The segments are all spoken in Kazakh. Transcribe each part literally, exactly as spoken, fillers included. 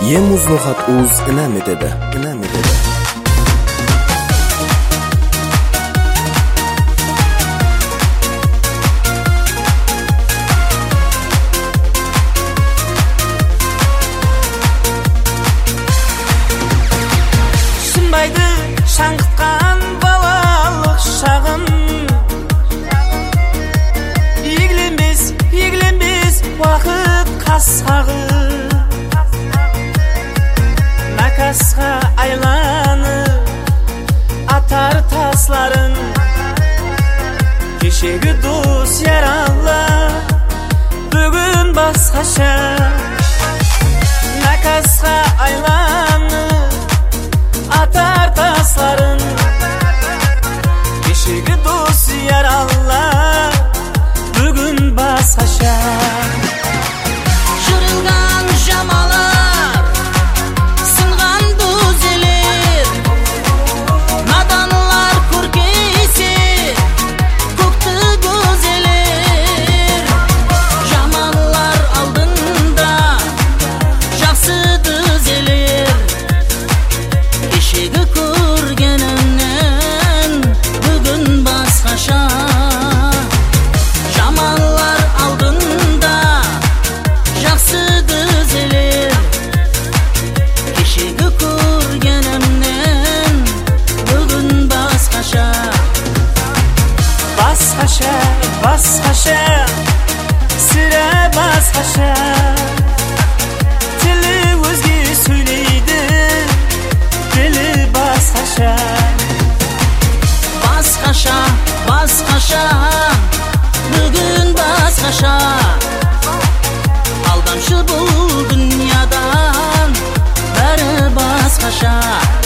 Ем узлохат уз инамедеде, инамедеде. Шынбайды шаңғытқан балалық шағым, игіленбес, игіленбес уақыт қасқағы, накасқа айланып атар тасларын, кешегі дос яралы бүгін басқаша. Накасқа айланып атар тасларын, кешегі дос яралы бүгін басқаша. Жырылған жамалар, сынған дүзелер, наданлар көркейсе көкті көзелер. Жамалар алдында жақсы дүзелер, кешегі көргенімнен бүгін басқаша. Жамалар алдында жақсы дүзелер, кешегі көргенімнен бүгін басқаша. Басқаша, басқаша, сірә басқаша. Тілі өзге сөйлейді, тілі басқаша. Басқаша, басқаша, бүгін басқаша. Алдамшы бұл дүниядан бәрі басқаша.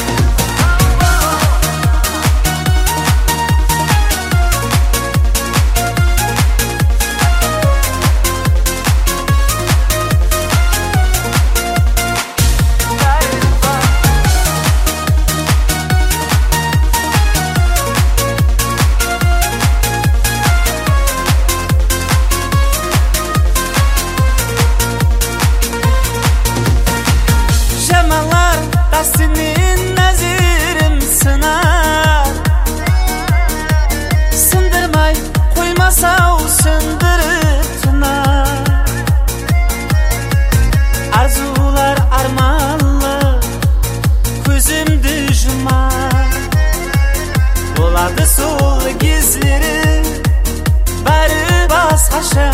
Жамалар тасымен нәзірім сынар, сындырмай қоймасау сындырып тынар. Арзулар арманлы көзімді жұмар, болады сол кезлері бәрі басқаша.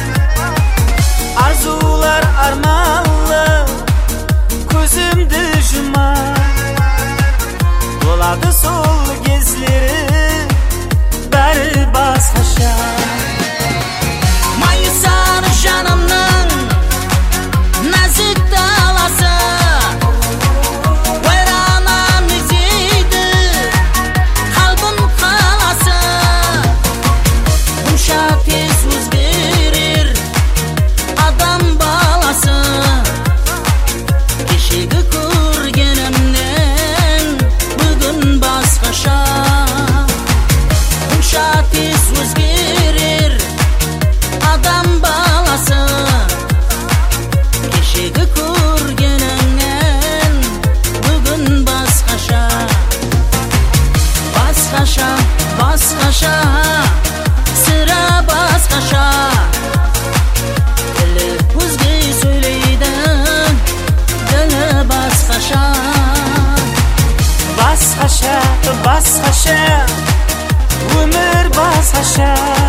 Арзулар арманлы көзімді жұмар, болады сол кезлері бәрі басқаша. Майысар жанымның нәзік даласы, ойрана мезейді қалбым қаласы. Бұнша тез өзгерер адам баласы, кешегі көргенімнен бүгін басқаша. Бұнша тез өзгерер адам баласы, кешегі көргенімнен бүгін басқаша. Басқаша, басқаша, сірә басқаша. Тілі өзге сөйлейді, ділі басқаша. Басқаша, басқаша, өмір басқаша.